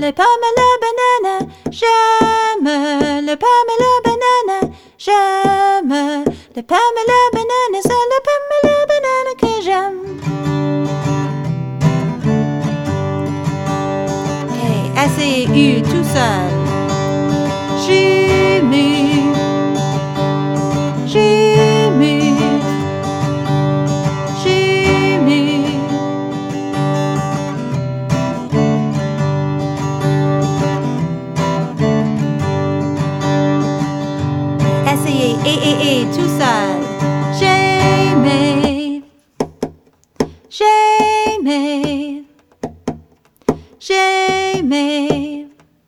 les pommes et la banane. J'aime les pommes et la banane. J'aime les pommes et la banane. C'est les pommes et la banane que j'aime. Ok, S-U tout seul. Jimmy, Jimmy, Jimmy. Essayez, et, tout seul. Jimmy, Jimmy, Jimmy.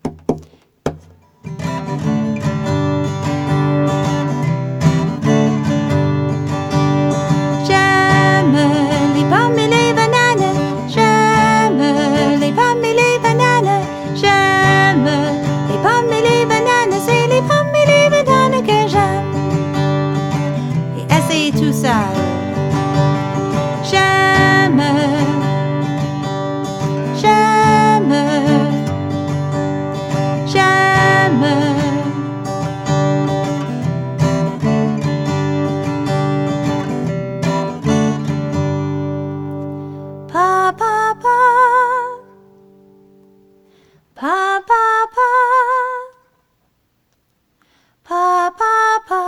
Tout seul. J'aime, j'aime, j'aime. Pa, pa, pa. Pa, pa, pa. Pa, pa, pa.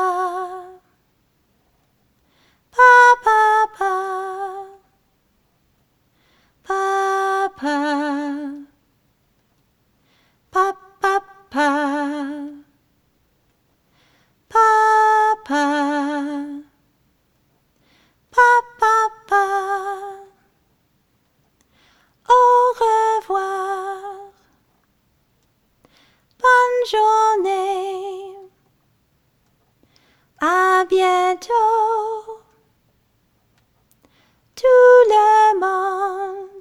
Au revoir. Bonne journée. À bientôt. Tout le monde.